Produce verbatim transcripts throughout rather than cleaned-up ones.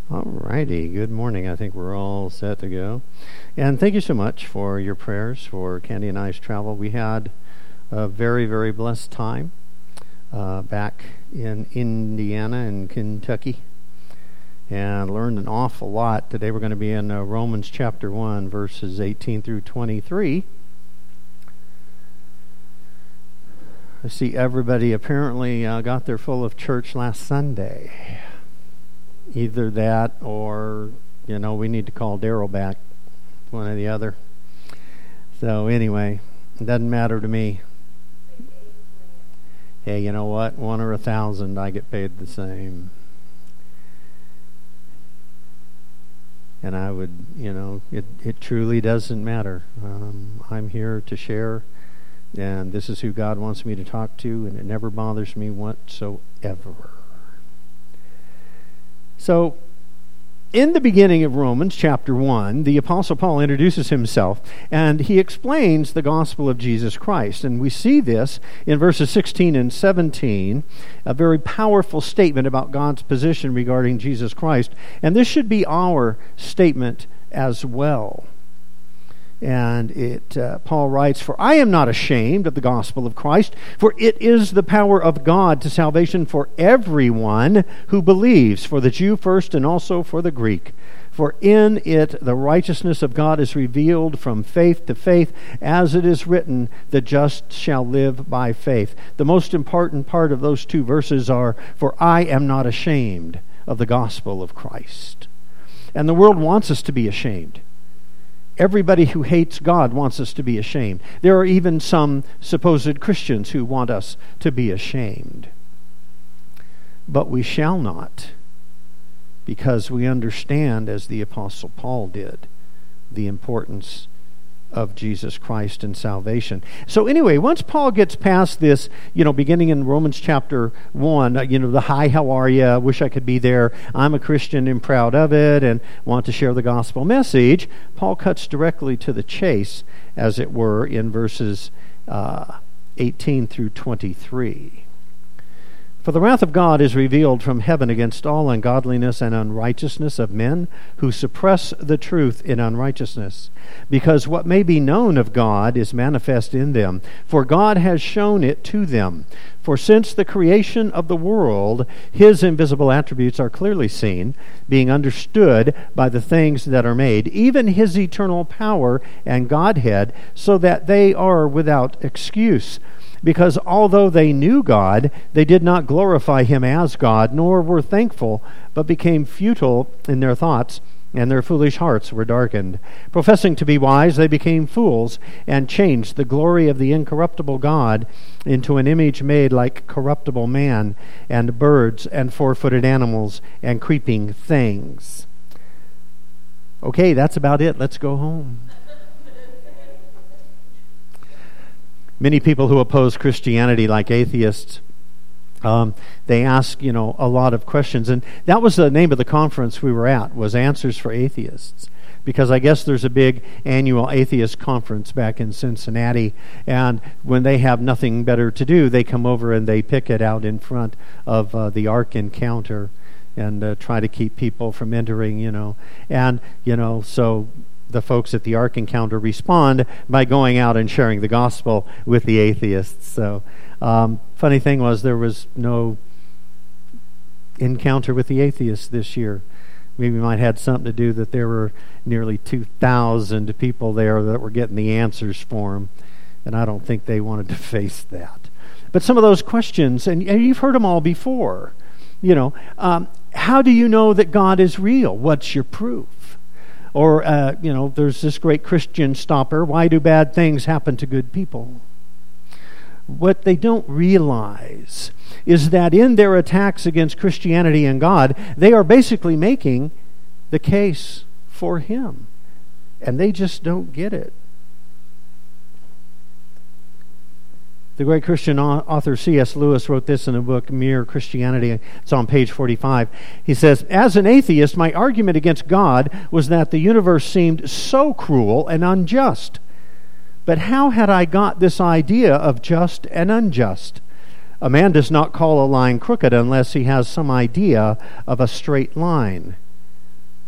All righty. Good morning. I think we're all set to go. And thank you so much for your prayers for Candy and I's travel. We had a very, very blessed time uh, back in Indiana and Kentucky and learned an awful lot. Today we're going to be in uh, Romans chapter one, verses eighteen through twenty-three. I see everybody apparently uh, got their full of church last Sunday. Either that or, you know, we need to call Daryl back, one or the other. So anyway, it doesn't matter to me. Hey, you know what? One or a thousand, I get paid the same. And I would, you know, it, it truly doesn't matter. Um, I'm here to share, and this is who God wants me to talk to, and it never bothers me whatsoever. So, in the beginning of Romans chapter one, the Apostle Paul introduces himself, and he explains the gospel of Jesus Christ. And we see this in verses sixteen and seventeen, a very powerful statement about God's position regarding Jesus Christ. And this should be our statement as well. And it uh, Paul writes, "For I am not ashamed of the gospel of Christ, for it is the power of God to salvation for everyone who believes, for the Jew first and also for the Greek. For in it the righteousness of God is revealed from faith to faith, as it is written, the just shall live by faith." The most important part of those two verses are, "For I am not ashamed of the gospel of Christ." And the world wants us to be ashamed. Everybody who hates God wants us to be ashamed. There are even some supposed Christians who want us to be ashamed. But we shall not, because we understand, as the Apostle Paul did, the importance of Jesus Christ and salvation. So anyway, once Paul gets past this, you know, beginning in Romans chapter one, uh, you know, the "Hi, how are you? Wish I could be there. I'm a Christian and proud of it and want to share the gospel message," Paul cuts directly to the chase, as it were, in verses uh, eighteen through twenty-three. "For the wrath of God is revealed from heaven against all ungodliness and unrighteousness of men who suppress the truth in unrighteousness, because what may be known of God is manifest in them, for God has shown it to them. For since the creation of the world, His invisible attributes are clearly seen, being understood by the things that are made, even His eternal power and Godhead, so that they are without excuse. Because although they knew God, they did not glorify Him as God, nor were thankful, but became futile in their thoughts, and their foolish hearts were darkened. Professing to be wise, they became fools, and changed the glory of the incorruptible God into an image made like corruptible man, and birds, and four-footed animals, and creeping things." Okay, that's about it. Let's go home. Many people who oppose Christianity, like atheists, um, they ask, you know, a lot of questions. And that was the name of the conference we were at, was Answers for Atheists. Because I guess there's a big annual atheist conference back in Cincinnati. And when they have nothing better to do, they come over and they picket out in front of uh, the Ark Encounter and uh, try to keep people from entering, you know. And, you know, so the folks at the Ark Encounter respond by going out and sharing the gospel with the atheists. So, um, funny thing was, there was no encounter with the atheists this year. Maybe it might have had something to do that there were nearly two thousand people there that were getting the answers for them, and I don't think they wanted to face that. But some of those questions, and, and you've heard them all before, you know, um, how do you know that God is real? What's your proof? Or, uh, you know, there's this great Christian stopper, why do bad things happen to good people? What they don't realize is that in their attacks against Christianity and God, they are basically making the case for Him. And they just don't get it. The great Christian author C S Lewis wrote this in a book, Mere Christianity. It's on page forty-five. He says, "As an atheist, my argument against God was that the universe seemed so cruel and unjust. But how had I got this idea of just and unjust? A man does not call a line crooked unless he has some idea of a straight line.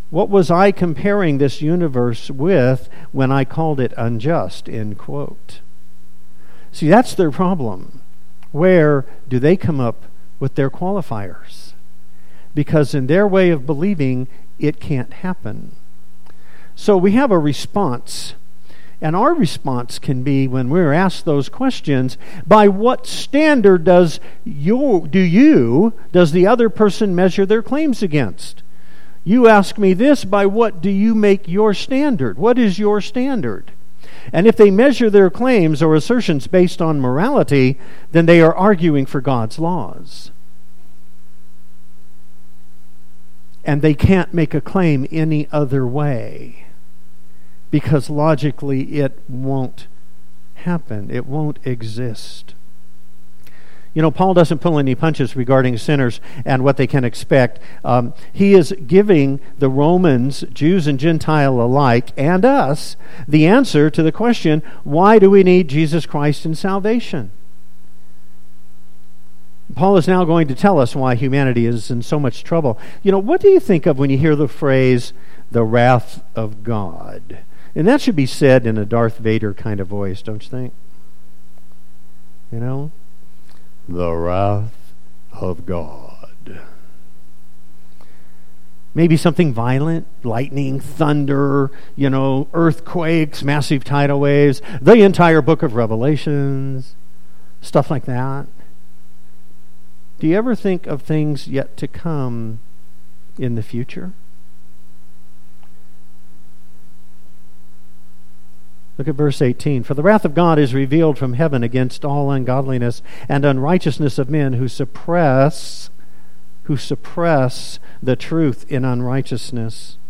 What was I comparing this universe with when I called it unjust, end quote. See, that's their problem. Where do they come up with their qualifiers? Because in their way of believing, it can't happen. So we have a response. And our response can be, when we're asked those questions, by what standard does you, do you, does the other person measure their claims against? You ask me this, by what do you make your standard? What is your standard? And if they measure their claims or assertions based on morality, then they are arguing for God's laws. And they can't make a claim any other way, because logically it won't happen. It won't exist. You know, Paul doesn't pull any punches regarding sinners and what they can expect. Um, he is giving the Romans, Jews and Gentile alike, and us, the answer to the question, why do we need Jesus Christ in salvation? Paul is now going to tell us why humanity is in so much trouble. You know, what do you think of when you hear the phrase, the wrath of God? And that should be said in a Darth Vader kind of voice, don't you think? You know? The wrath of God. Maybe something violent, lightning, thunder, you know, earthquakes, massive tidal waves, the entire book of Revelations, stuff like that. Do you ever think of things yet to come in the future? Look at verse eighteen. For the wrath of God is revealed from heaven against all ungodliness and unrighteousness of men who suppress, who suppress the truth in unrighteousness.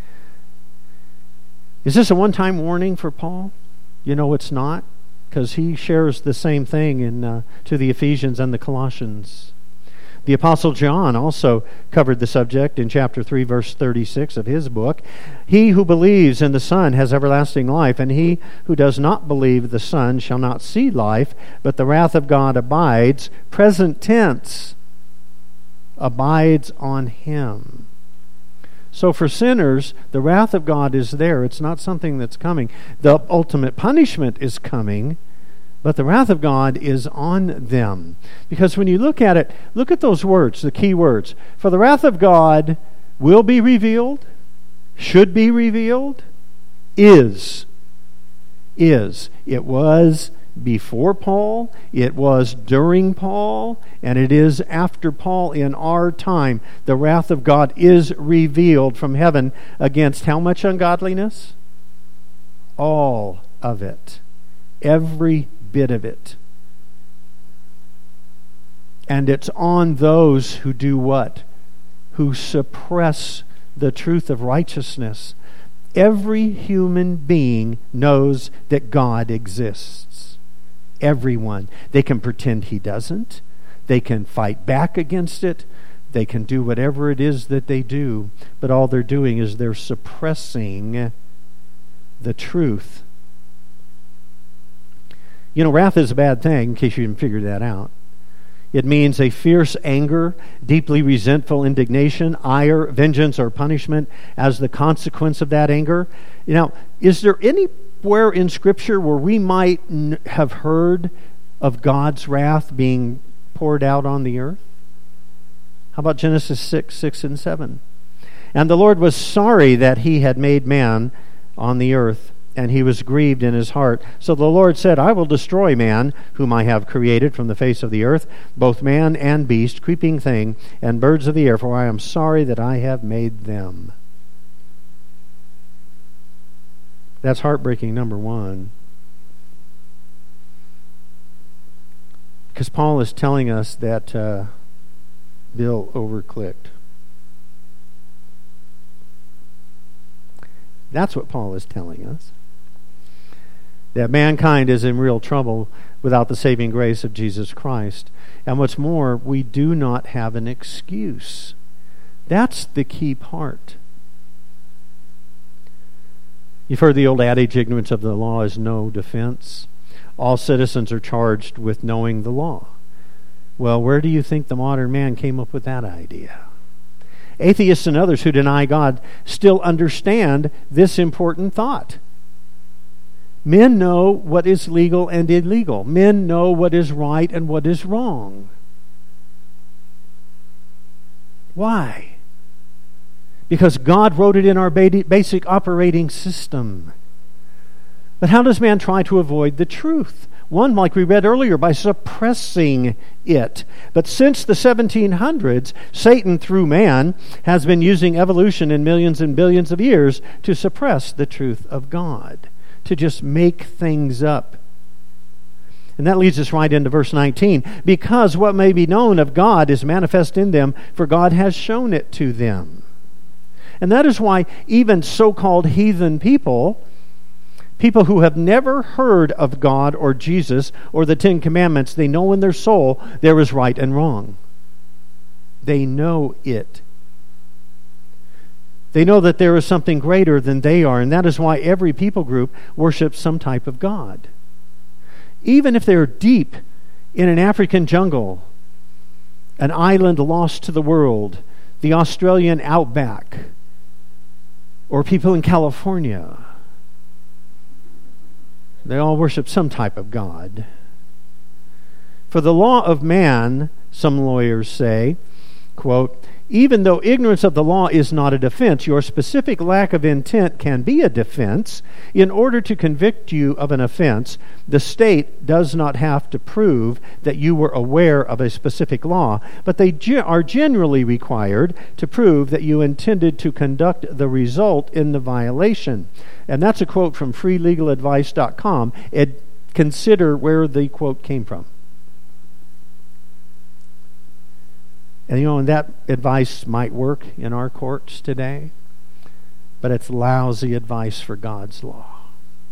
Is this a one-time warning for Paul? You know it's not, because he shares the same thing in uh, to the Ephesians and the Colossians. The Apostle John also covered the subject in chapter three, verse thirty-six of his book. He who believes in the Son has everlasting life, and he who does not believe the Son shall not see life, but the wrath of God abides, present tense, abides on him. So for sinners, the wrath of God is there. It's not something that's coming. The ultimate punishment is coming, but the wrath of God is on them. Because when you look at it, look at those words, the key words. For the wrath of God will be revealed, should be revealed, is. Is. It was before Paul, it was during Paul, and it is after Paul in our time. The wrath of God is revealed from heaven against how much ungodliness? All of it. Every bit of it. And it's on those who do what? Who suppress the truth of righteousness. Every human being knows that God exists. Everyone. They can pretend he doesn't. They can fight back against it. They can do whatever it is that they do. But all they're doing is they're suppressing the truth. You know, wrath is a bad thing, in case you didn't figure that out. It means a fierce anger, deeply resentful indignation, ire, vengeance, or punishment as the consequence of that anger. Now, is there anywhere in Scripture where we might n- have heard of God's wrath being poured out on the earth? How about Genesis six, six and seven? And the Lord was sorry that he had made man on the earth, and he was grieved in his heart. So the Lord said, I will destroy man, whom I have created from the face of the earth, both man and beast, creeping thing, and birds of the air, for I am sorry that I have made them. That's heartbreaking, number one. Because Paul is telling us that uh, Bill overclicked. That's what Paul is telling us. That mankind is in real trouble without the saving grace of Jesus Christ. And what's more, we do not have an excuse. That's the key part. You've heard the old adage, ignorance of the law is no defense. All citizens are charged with knowing the law. Well, where do you think the modern man came up with that idea? Atheists and others who deny God still understand this important thought. Men know what is legal and illegal. Men know what is right and what is wrong. Why? Because God wrote it in our basic operating system. But how does man try to avoid the truth? One, like we read earlier, by suppressing it. But since the seventeen hundreds, Satan, through man, has been using evolution in millions and billions of years to suppress the truth of God, to just make things up. And that leads us right into verse nineteen. Because what may be known of God is manifest in them, for God has shown it to them. And that is why even so-called heathen people, people who have never heard of God or Jesus or the Ten Commandments, they know in their soul there is right and wrong. They know it. They know that there is something greater than they are, and that is why every people group worships some type of God. Even if they're deep in an African jungle, an island lost to the world, the Australian outback, or people in California, they all worship some type of God. For the law of man, some lawyers say, quote, even though ignorance of the law is not a defense, your specific lack of intent can be a defense. In order to convict you of an offense, the state does not have to prove that you were aware of a specific law, but they ge- are generally required to prove that you intended to conduct the result in the violation. And that's a quote from free legal advice dot com. Ed, consider where the quote came from. And you know, and that advice might work in our courts today, but it's lousy advice for God's law.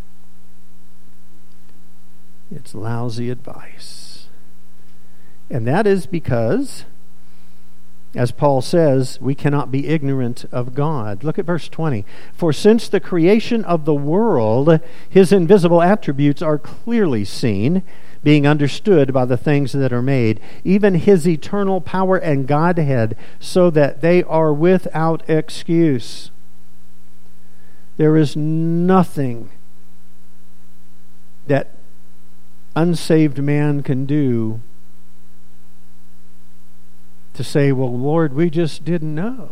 It's lousy advice. And that is because, as Paul says, we cannot be ignorant of God. Look at verse twenty. For since the creation of the world, his invisible attributes are clearly seen, being understood by the things that are made, even his eternal power and Godhead, so that they are without excuse. There is nothing that unsaved man can do to say, well, Lord, we just didn't know.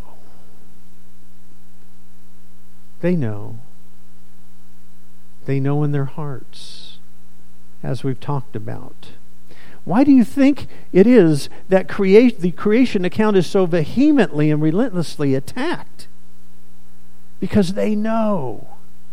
They know. They know in their hearts, as we've talked about. Why do you think it is that create, the creation account is so vehemently and relentlessly attacked? Because they know.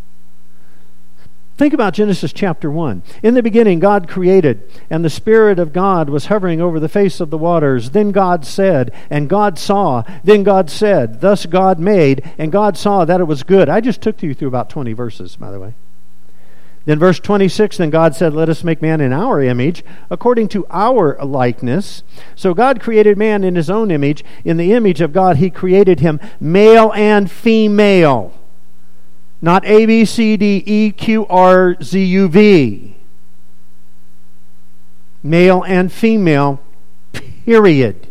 Think about Genesis chapter one. In the beginning, God created, and the Spirit of God was hovering over the face of the waters. Then God said, and God saw. Then God said, thus God made, and God saw that it was good. I just took you through about twenty verses, by the way. Then verse twenty-six, then God said, let us make man in our image, according to our likeness. So God created man in his own image. In the image of God, he created him, male and female. Not A, B, C, D, E, Q, R, Z, U, V. Male and female, period.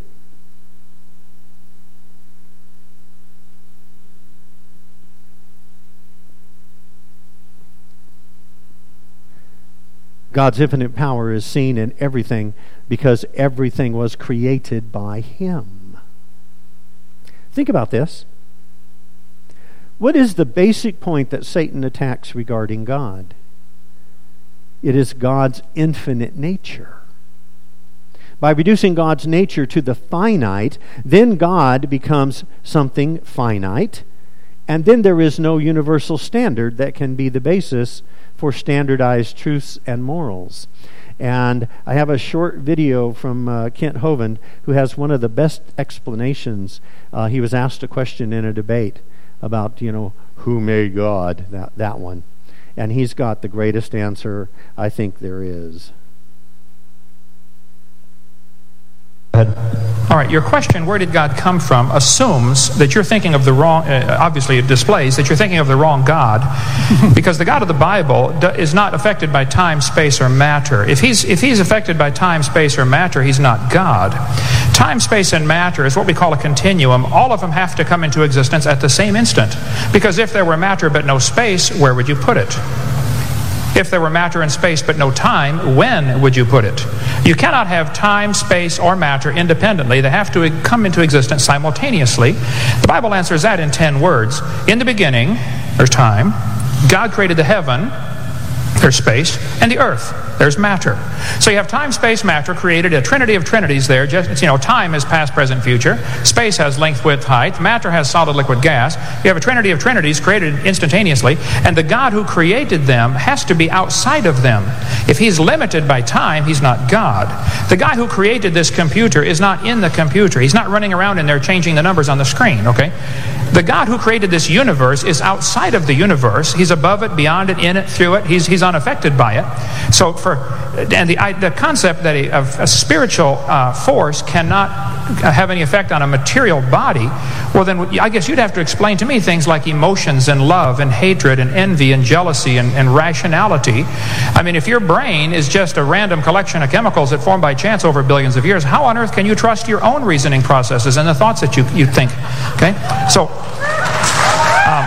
God's infinite power is seen in everything because everything was created by Him. Think about this. What is the basic point that Satan attacks regarding God? It is God's infinite nature. By reducing God's nature to the finite, then God becomes something finite, and then there is no universal standard that can be the basis for standardized truths and morals. And I have a short video from uh, Kent Hovind, who has one of the best explanations. Uh, he was asked a question in a debate about, you know, who made God, that, that one. And he's got the greatest answer I think there is. I ahead. All right, your question, where did God come from, assumes that you're thinking of the wrong, uh, obviously it displays that you're thinking of the wrong God, because the God of the Bible do, is not affected by time, space, or matter. If he's, if he's affected by time, space, or matter, he's not God. Time, space, and matter is what we call a continuum. All of them have to come into existence at the same instant, because if there were matter but no space, where would you put it? If there were matter and space but no time, when would you put it? You cannot have time, space, or matter independently. They have to come into existence simultaneously. The Bible answers that in ten words. In the beginning, there's time. God created the heaven, there's space, and the earth, there's matter. So you have time, space, matter, created a trinity of trinities there. Just, you know, time is past, present, future. Space has length, width, height. Matter has solid, liquid, gas. You have a trinity of trinities created instantaneously, and the God who created them has to be outside of them. If he's limited by time, he's not God. The guy who created this computer is not in the computer. He's not running around in there changing the numbers on the screen, okay? The God who created this universe is outside of the universe. He's above it, beyond it, in it, through it. He's, he's unaffected by it. So for, and the, I, the concept that a, of a spiritual uh, force cannot have any effect on a material body, well then I guess you'd have to explain to me things like emotions and love and hatred and envy and jealousy and, and rationality. I mean, if your brain is just a random collection of chemicals that form by chance over billions of years, how on earth can you trust your own reasoning processes and the thoughts that you, you think? Okay? So, um,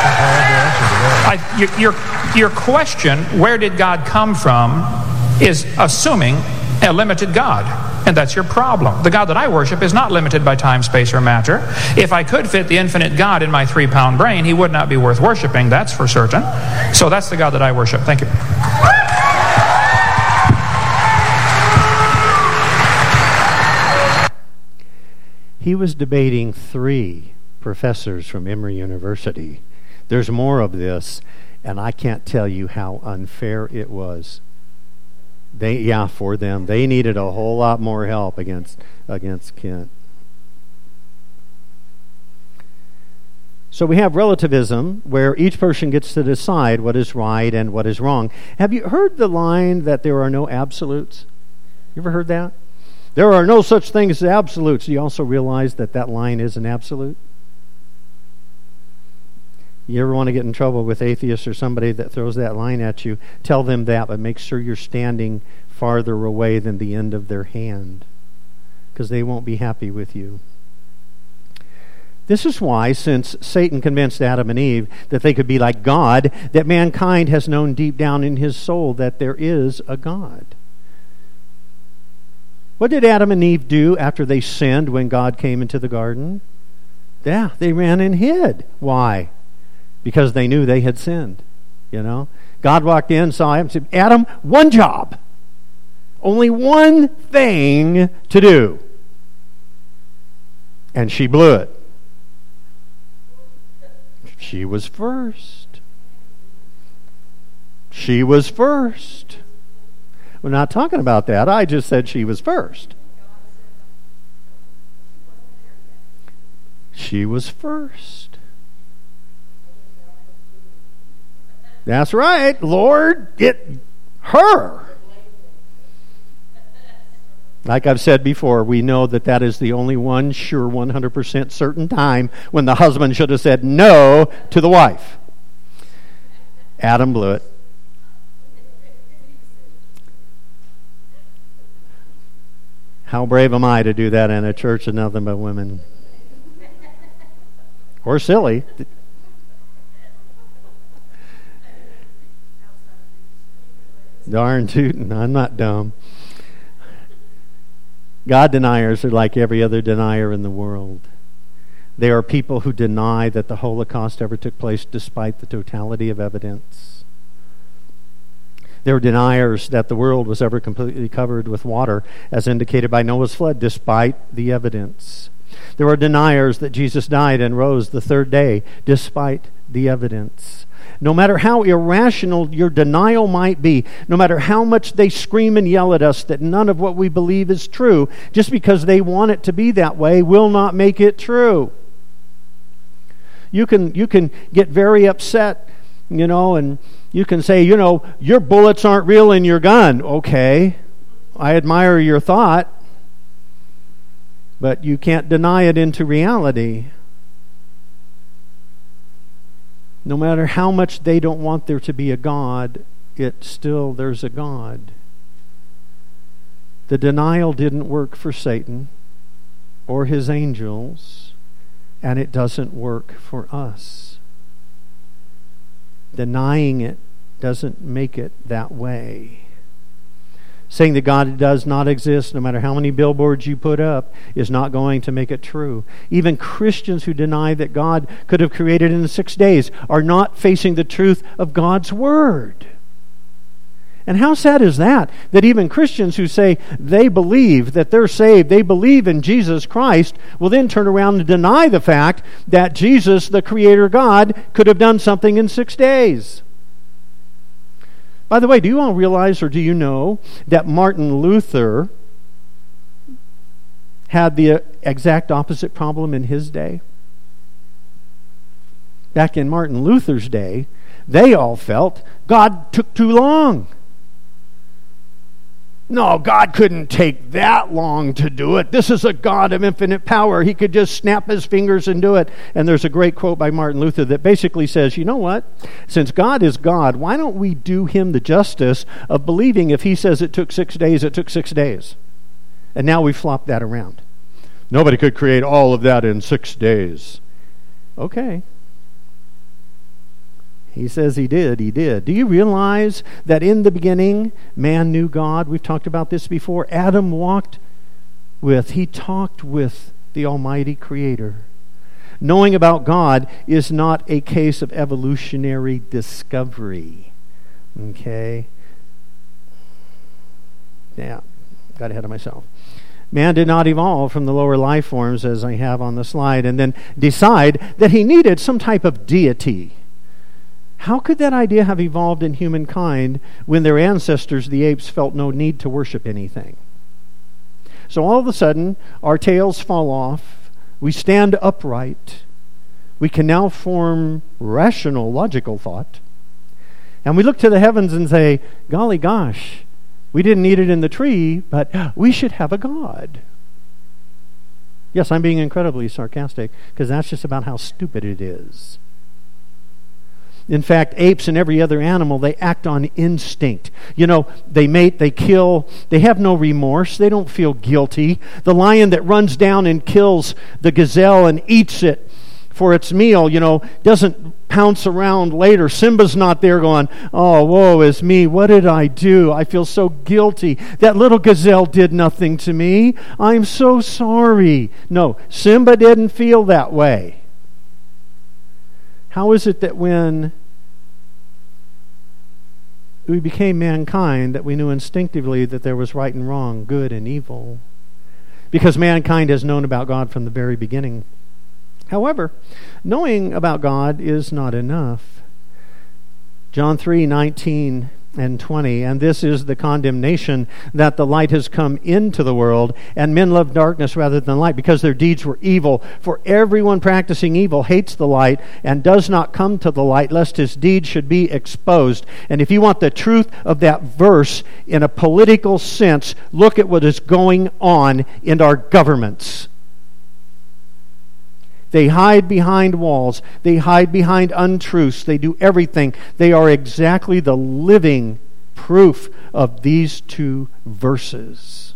I, your, your question, where did God come from, is assuming a limited God. And that's your problem. The God that I worship is not limited by time, space, or matter. If I could fit the infinite God in my three-pound brain, he would not be worth worshiping, that's for certain. So that's the God that I worship. Thank you. He was debating three professors from Emory University. There's more of this, and I can't tell you how unfair it was. They, yeah, for them. They needed a whole lot more help against against Kent. So we have relativism, where each person gets to decide what is right and what is wrong. Have you heard the line that there are no absolutes? You ever heard that? There are no such things as absolutes. Do you also realize that that line is an absolute? You ever want to get in trouble with atheists or somebody that throws that line at you, tell them that, but make sure you're standing farther away than the end of their hand, because they won't be happy with you. This is why, since Satan convinced Adam and Eve that they could be like God, that mankind has known deep down in his soul that there is a God. What did Adam and Eve do after they sinned when God came into the garden? Yeah, they ran and hid. Why? Because they knew they had sinned, you know. God walked in, saw him, said, Adam, one job. Only one thing to do. And she blew it. She was first. She was first. We're not talking about that. I just said she was first. She was first. That's right, Lord, get her. Like I've said before, we know that that is the only one sure one hundred percent certain time when the husband should have said no to the wife. Adam blew it. How brave am I to do that in a church of nothing but women? Or silly. Darn tootin', I'm not dumb. God deniers are like every other denier in the world. They are people who deny that the Holocaust ever took place despite the totality of evidence. They are deniers that the world was ever completely covered with water as indicated by Noah's flood despite the evidence. There are deniers that Jesus died and rose the third day despite the evidence. No matter how irrational your denial might be, no matter how much they scream and yell at us that none of what we believe is true, just because they want it to be that way will not make it true. You can you can get very upset, you know, and you can say, you know, your bullets aren't real in your gun. Okay, I admire your thought. but you can't deny it into reality. No matter how much they don't want there to be a God, it still, there's a God. The denial didn't work for Satan or his angels, and it doesn't work for us. Denying it doesn't make it that way. Saying that God does not exist, no matter how many billboards you put up, is not going to make it true. Even Christians who deny that God could have created in six days are not facing the truth of God's Word. And how sad is that? That even Christians who say they believe that they're saved, they believe in Jesus Christ, will then turn around and deny the fact that Jesus, the Creator God, could have done something in six days. By the way, do you all realize, or do you know, that Martin Luther had the exact opposite problem in his day? Back in Martin Luther's day, they all felt God took too long. No, God couldn't take that long to do it. This is a God of infinite power. He could just snap his fingers and do it. And there's a great quote by Martin Luther that basically says, you know what? Since God is God, why don't we do him the justice of believing if he says it took six days, it took six days. And now we flop that around. Nobody could create all of that in six days. Okay. He says he did, he did. Do you realize that in the beginning, man knew God? We've talked about this before. Adam walked with, he talked with the Almighty Creator. Knowing about God is not a case of evolutionary discovery. Okay? Yeah, got ahead of myself. Man did not evolve from the lower life forms, as I have on the slide, and then decide that he needed some type of deity. How could that idea have evolved in humankind when their ancestors, the apes, felt no need to worship anything? So all of a sudden, our tails fall off. We stand upright. We can now form rational, logical thought. And we look to the heavens and say, golly gosh, we didn't need it in the tree, but we should have a God. Yes, I'm being incredibly sarcastic, because that's just about how stupid it is. In fact, apes and every other animal, they act on instinct. You know, they mate, they kill, they have no remorse, they don't feel guilty. The lion that runs down and kills the gazelle and eats it for its meal, you know, doesn't pounce around later. Simba's not there going, oh, woe is me, what did I do? I feel so guilty. That little gazelle did nothing to me. I'm so sorry. No, Simba didn't feel that way. How is it that when we became mankind, that we knew instinctively that there was right and wrong, good and evil? Because mankind has known about God from the very beginning. However, knowing about God is not enough. John three nineteen and twenty, and this is the condemnation, that the light has come into the world, and men love darkness rather than light, because their deeds were evil. For everyone practicing evil hates the light and does not come to the light, lest his deeds should be exposed. And if you want the truth of that verse in a political sense, look at what is going on in our governments. They hide behind walls. They hide behind untruths. They do everything. They are exactly the living proof of these two verses.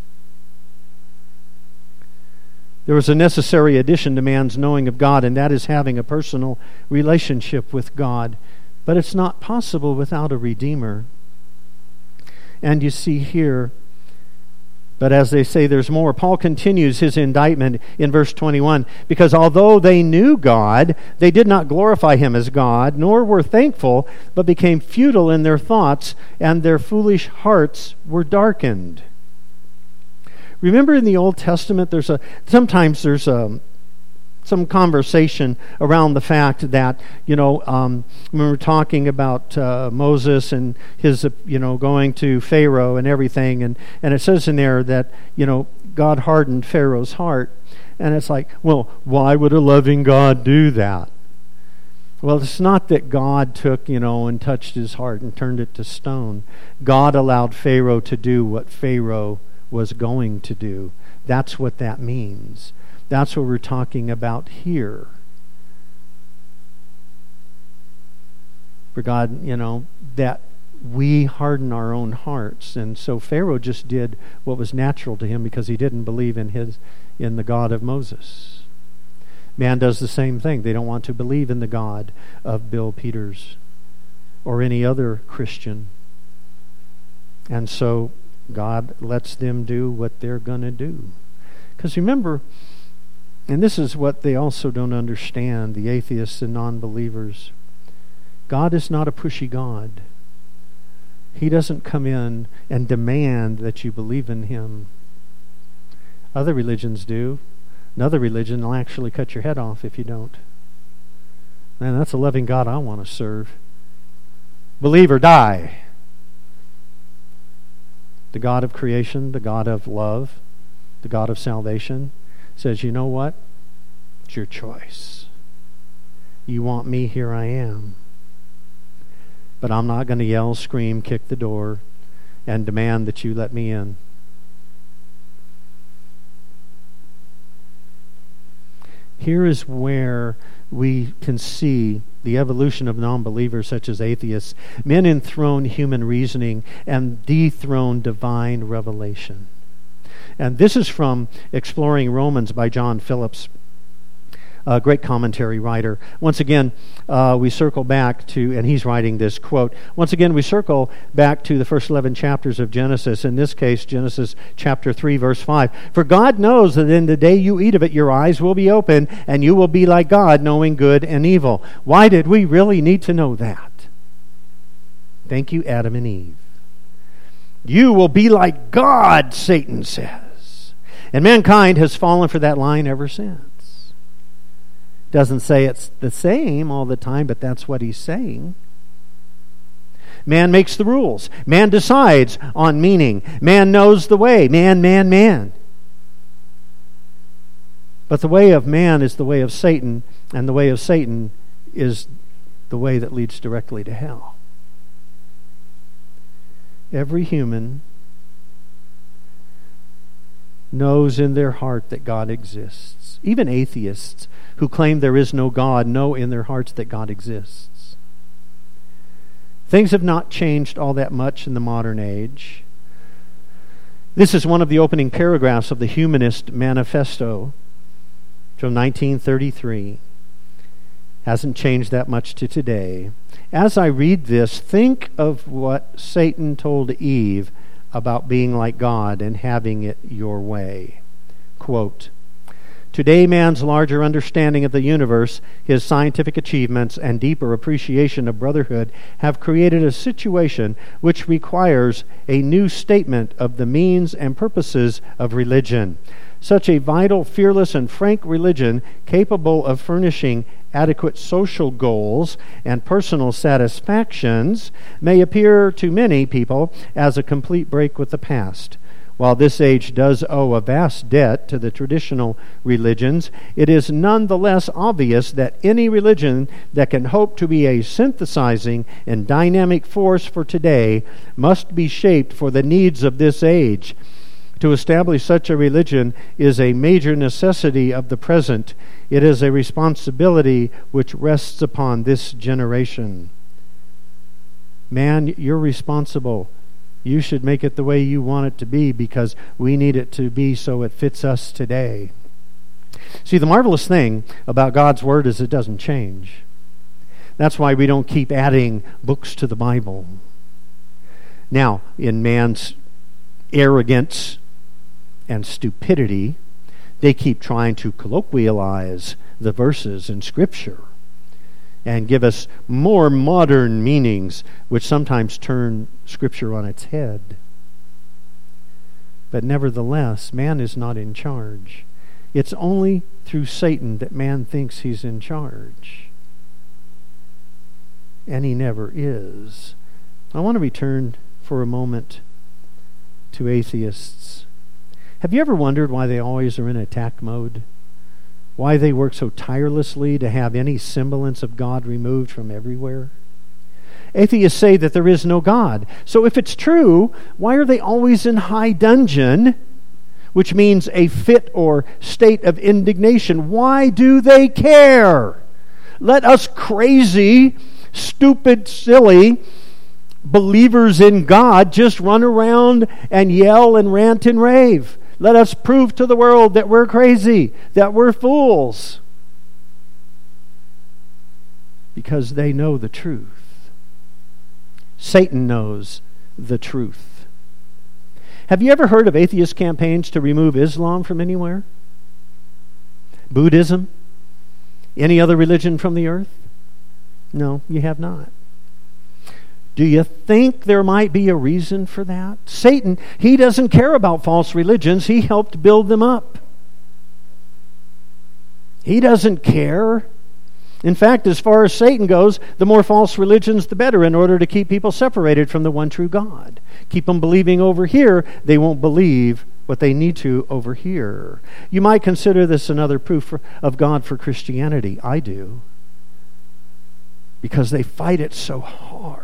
There was a necessary addition to man's knowing of God, and that is having a personal relationship with God. But it's not possible without a Redeemer. And you see here, but as they say, there's more. Paul continues his indictment in verse twenty-one. Because although they knew God, they did not glorify him as God, nor were thankful, but became futile in their thoughts, and their foolish hearts were darkened. Remember in the Old Testament, there's a sometimes there's a some conversation around the fact that, you know, um, when we're talking about uh, Moses and his, uh, you know, going to Pharaoh and everything, and, and it says in there that, you know, God hardened Pharaoh's heart. And it's like, well, why would a loving God do that? Well, it's not that God took, you know, and touched his heart and turned it to stone. God allowed Pharaoh to do what Pharaoh was going to do. That's what that means. That's what we're talking about here. For God, you know, that we harden our own hearts. And so Pharaoh just did what was natural to him because he didn't believe in his in the God of Moses. Man does the same thing. They don't want to believe in the God of Bill Peters or any other Christian. And so God lets them do what they're going to do. Because remember, and this is what they also don't understand, the atheists and non-believers, God is not a pushy God. He doesn't come in and demand that you believe in Him. Other religions do. Another religion will actually cut your head off if you don't. Man, that's a loving God I want to serve. Believe or die. The God of creation, the God of love, the God of salvation says, you know what? It's your choice. You want me, here I am. But I'm not going to yell, scream, kick the door, and demand that you let me in. Here is where we can see the evolution of non-believers such as atheists. Men enthrone human reasoning and dethrone divine revelation. And this is from Exploring Romans by John Phillips, a great commentary writer. Once again, uh, we circle back to, and he's writing this quote, once again we circle back to the first eleven chapters of Genesis, in this case Genesis chapter three verse five. For God knows that in the day you eat of it your eyes will be open and you will be like God, knowing good and evil. Why did we really need to know that? Thank you, Adam and Eve. You will be like God, Satan says. And mankind has fallen for that line ever since. Doesn't say it's the same all the time, but that's what he's saying. Man makes the rules. Man decides on meaning. Man knows the way. Man, man, man. But the way of man is the way of Satan, and the way of Satan is the way that leads directly to hell. Every human knows in their heart that God exists. Even atheists who claim there is no God know in their hearts that God exists. Things have not changed all that much in the modern age. This is one of the opening paragraphs of the Humanist Manifesto from nineteen thirty-three. Hasn't changed that much to today. As I read this, think of what Satan told Eve about being like God and having it your way. Quote, today, man's larger understanding of the universe, his scientific achievements, and deeper appreciation of brotherhood have created a situation which requires a new statement of the means and purposes of religion. Such a vital, fearless, and frank religion capable of furnishing adequate social goals and personal satisfactions may appear to many people as a complete break with the past. While this age does owe a vast debt to the traditional religions, it is nonetheless obvious that any religion that can hope to be a synthesizing and dynamic force for today must be shaped for the needs of this age. To establish such a religion is a major necessity of the present. It is a responsibility which rests upon this generation. Man, you're responsible. You should make it the way you want it to be because we need it to be so it fits us today. See, the marvelous thing about God's Word is it doesn't change. That's why we don't keep adding books to the Bible. Now, in man's arrogance and stupidity, they keep trying to colloquialize the verses in Scripture and give us more modern meanings, which sometimes turn Scripture on its head. But nevertheless, man is not in charge. It's only through Satan that man thinks he's in charge. And he never is. I want to return for a moment to atheists. Have you ever wondered why they always are in attack mode? Why they work so tirelessly to have any semblance of God removed from everywhere? Atheists say that there is no God. So if it's true, why are they always in high dudgeon which means a fit or state of indignation. Why do they care? Let us crazy, stupid, silly believers in God just run around and yell and rant and rave. Let us prove to the world that we're crazy, that we're fools. Because they know the truth. Satan knows the truth. Have you ever heard of atheist campaigns to remove Islam from anywhere? Buddhism? Any other religion from the earth? No, you have not. Do you think there might be a reason for that? Satan, he doesn't care about false religions. He helped build them up. He doesn't care. In fact, as far as Satan goes, the more false religions, the better, in order to keep people separated from the one true God. Keep them believing over here, they won't believe what they need to over here. You might consider this another proof for, of God for Christianity. I do. Because they fight it so hard.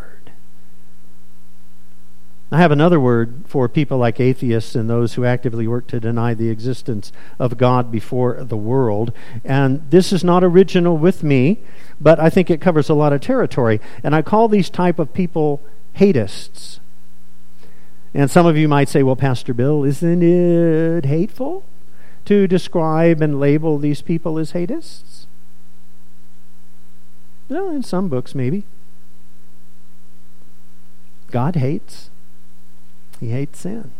I have another word for people like atheists and those who actively work to deny the existence of God before the world. And this is not original with me, but I think it covers a lot of territory. And I call these type of people hateists. And some of you might say, well, Pastor Bill, isn't it hateful to describe and label these people as hateists? Well, in some books, maybe. God hates. He hates sin.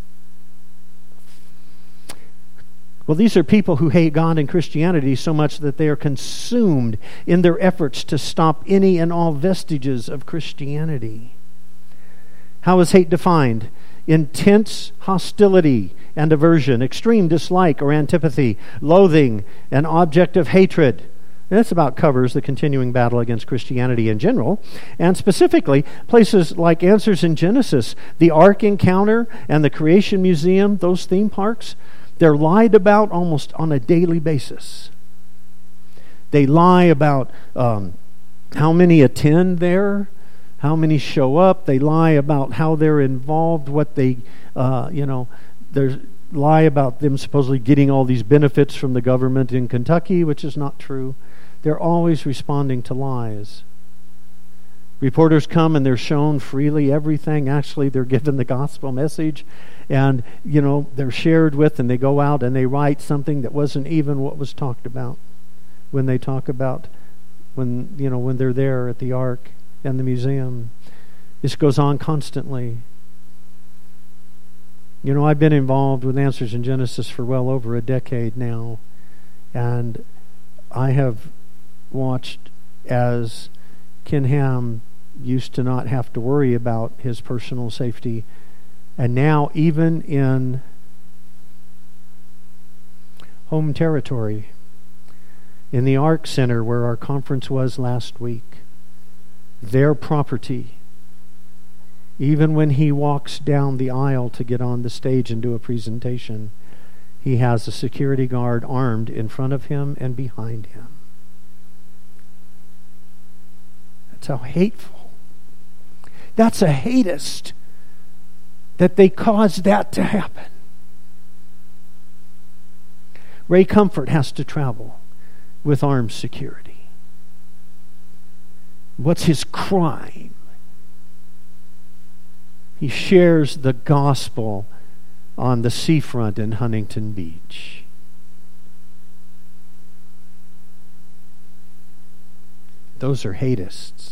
Well, these are people who hate God and Christianity so much that they are consumed in their efforts to stop any and all vestiges of Christianity. How is hate defined? Intense hostility and aversion, extreme dislike or antipathy, loathing, an object of hatred. And this about covers the continuing battle against Christianity in general, and specifically places like Answers in Genesis, the Ark encounter, and the Creation Museum, those theme parks, they're lied about almost on a daily basis. They lie about um, how many attend there, how many show up. They lie about how they're involved, what they, uh, you know, there's lie about them supposedly getting all these benefits from the government in Kentucky, which is not true. They're always responding to lies. Reporters come and they're shown freely everything. Actually, they're given the gospel message, and you know they're shared with, and they go out and they write something that wasn't even what was talked about when they talk about when you know when they're there at the Ark and the museum. This goes on constantly. You know, I've been involved with Answers in Genesis for well over a decade now, and I have watched as Ken Ham used to not have to worry about his personal safety, and now even in home territory, in the Ark Center where our conference was last week, their property, even when he walks down the aisle to get on the stage and do a presentation, he has a security guard armed in front of him and behind him. That's how hateful. That's a hatist that they caused that to happen. Ray Comfort has to travel with armed security. What's his crime? He shares the gospel on the seafront in Huntington Beach. Those are hateists.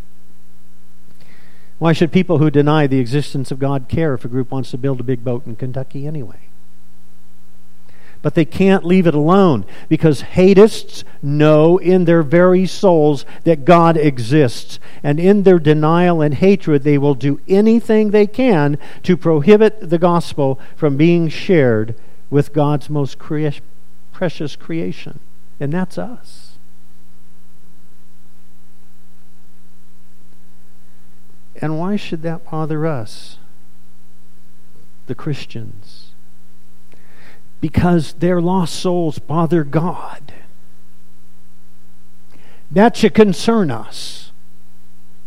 Why should people who deny the existence of God care if a group wants to build a big boat in Kentucky anyway? But they can't leave it alone, because hateists know in their very souls that God exists. And in their denial and hatred, they will do anything they can to prohibit the gospel from being shared with God's most crea- precious creation. And that's us. And why should that bother us, the Christians? Because their lost souls bother God. That should concern us.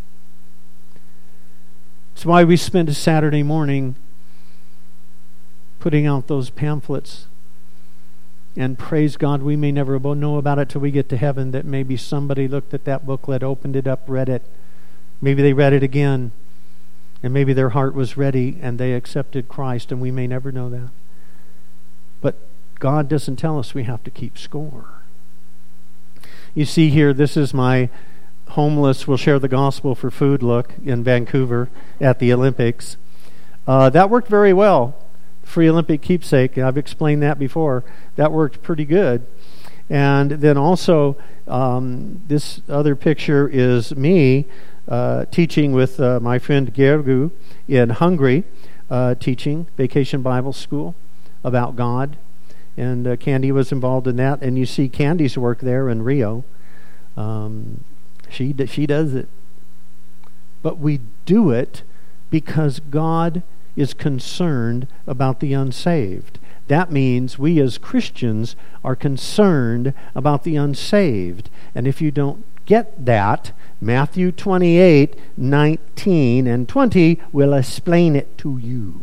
That's why we spend a Saturday morning putting out those pamphlets. And praise God, we may never know about it till we get to heaven, that maybe somebody looked at that booklet, opened it up, read it. Maybe they read it again. And maybe their heart was ready and they accepted Christ, and we may never know that. But God doesn't tell us we have to keep score. You see here, this is my homeless will share the gospel for food look in Vancouver at the Olympics. Uh, that worked very well. Free Olympic keepsake, I've explained that before. That worked pretty good. And then also, um, this other picture is me uh, teaching with uh, my friend Gergu in Hungary, uh, teaching Vacation Bible School about God. And uh, Candy was involved in that. And you see Candy's work there in Rio. Um, she, she does it. But we do it because God is concerned about the unsaved. That means we as Christians are concerned about the unsaved. And if you don't get that, Matthew twenty-eight, nineteen, and twenty will explain it to you.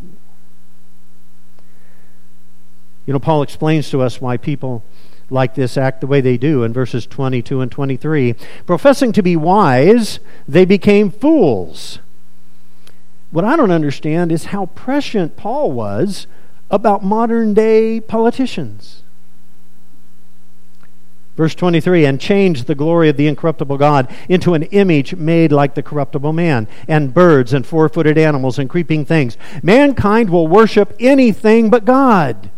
You know, Paul explains to us why people like this act the way they do in verses twenty-two and twenty-three. Professing to be wise, they became fools. What I don't understand is how prescient Paul was about modern day politicians. Verse twenty-three, and changed the glory of the incorruptible God into an image made like the corruptible man, and birds and four-footed animals and creeping things. Mankind will worship anything but God.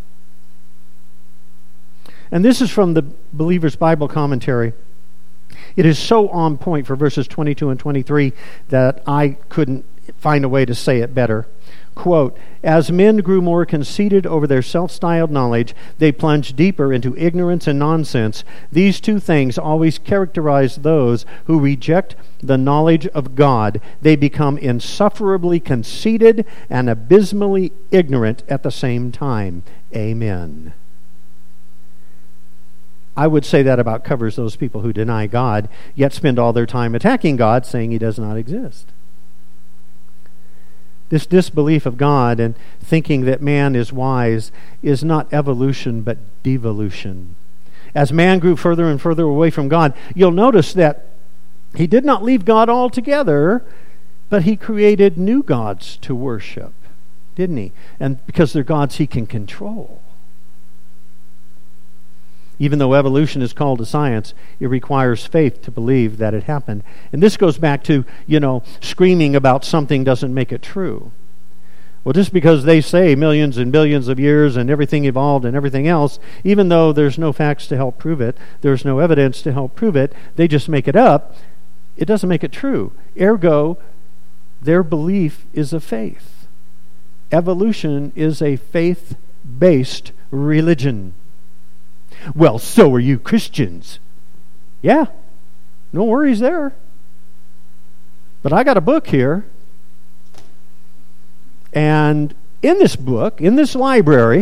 And this is from the Believer's Bible Commentary. It is so on point for verses twenty-two and twenty-three that I couldn't find a way to say it better. Quote, as men grew more conceited over their self-styled knowledge, they plunged deeper into ignorance and nonsense. These two things always characterize those who reject the knowledge of God. They become insufferably conceited and abysmally ignorant at the same time. Amen. I would say that about covers those people who deny God, yet spend all their time attacking God, saying He does not exist. This disbelief of God and thinking that man is wise is not evolution but devolution. As man grew further and further away from God, you'll notice that he did not leave God altogether, but he created new gods to worship, didn't he? And because they're gods he can control. Even though evolution is called a science, it requires faith to believe that it happened. And this goes back to, you know, screaming about something doesn't make it true. Well, just because they say millions and billions of years and everything evolved and everything else, even though there's no facts to help prove it, there's no evidence to help prove it, they just make it up, it doesn't make it true. Ergo, their belief is a faith. Evolution is a faith-based religion. Well, so are you Christians. Yeah, no worries there. But I got a book here. And in this book, in this library,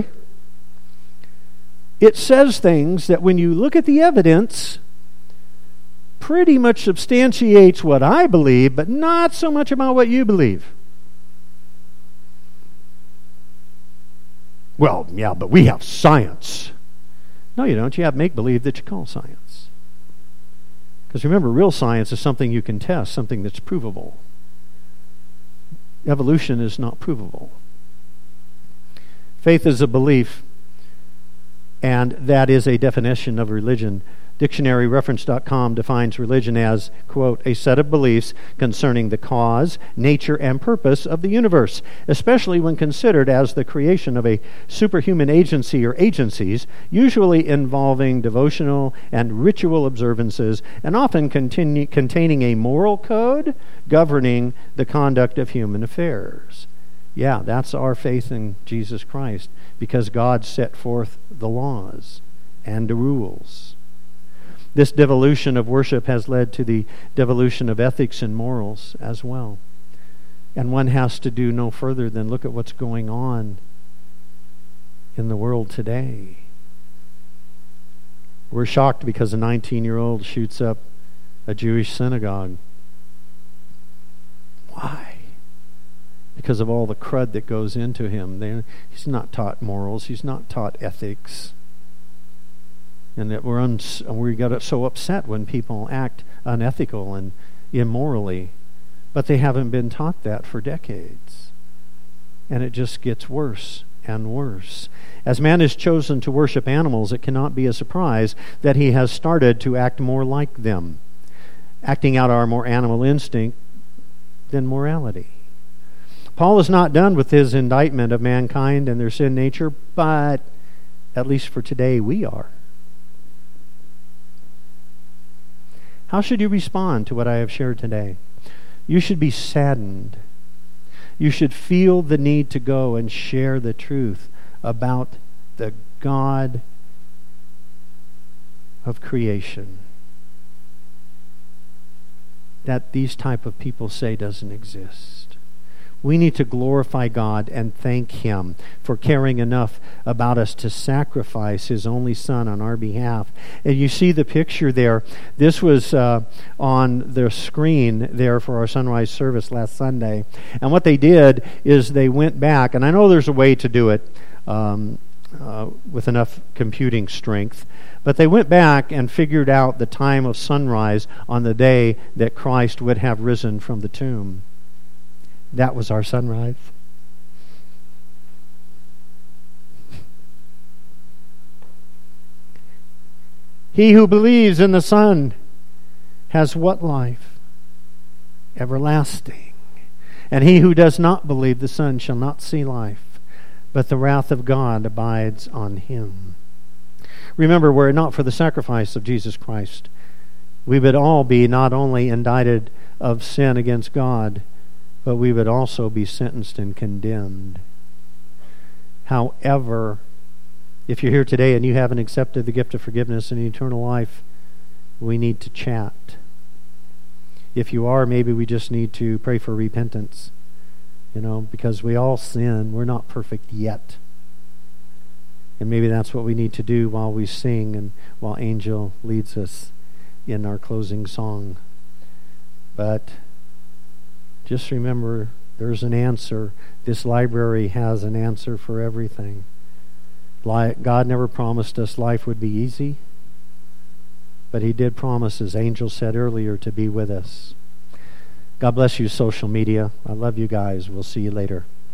it says things that when you look at the evidence, pretty much substantiates what I believe, but not so much about what you believe. Well, yeah, but we have science. No, you don't. You have make-believe that you call science. Because remember, real science is something you can test, something that's provable. Evolution is not provable. Faith is a belief, and that is a definition of religion. dictionary reference dot com defines religion as, quote, a set of beliefs concerning the cause, nature, and purpose of the universe, especially when considered as the creation of a superhuman agency or agencies, usually involving devotional and ritual observances, and often continue, containing a moral code governing the conduct of human affairs. Yeah, that's our faith in Jesus Christ, because God set forth the laws and the rules. This devolution of worship has led to the devolution of ethics and morals as well. And one has to do no further than look at what's going on in the world today. We're shocked because a nineteen-year-old shoots up a Jewish synagogue. Why? because of all the crud that goes into him. They, he's not taught morals. He's not taught ethics. And that we're uns- we got so upset when people act unethical and immorally, but they haven't been taught that for decades. And it just gets worse and worse. As man has chosen to worship animals, it cannot be a surprise that he has started to act more like them, acting out our more animal instinct than morality. Paul is not done with his indictment of mankind and their sin nature, but at least for today, we are. How should you respond to what I have shared today? You should be saddened. You should feel the need to go and share the truth about the God of creation that these type of people say doesn't exist. We need to glorify God and thank Him for caring enough about us to sacrifice His only Son on our behalf. And you see the picture there. This was uh, on the screen there for our sunrise service last Sunday. And what they did is they went back, and I know there's a way to do it um, uh, with enough computing strength, but they went back and figured out the time of sunrise on the day that Christ would have risen from the tomb. That was our sunrise. He who believes in the Son has what life? Everlasting. And he who does not believe the Son shall not see life, but the wrath of God abides on him. Remember, were it not for the sacrifice of Jesus Christ, we would all be not only indicted of sin against God, but we would also be sentenced and condemned. However, if you're here today and you haven't accepted the gift of forgiveness and eternal life, we need to chat. If you are, maybe we just need to pray for repentance. You know, because we all sin. We're not perfect yet. And maybe that's what we need to do while we sing and while Angel leads us in our closing song. But just remember, there's an answer. This library has an answer for everything. God never promised us life would be easy, but He did promise, as Angel said earlier, to be with us. God bless you, social media. I love you guys. We'll see you later.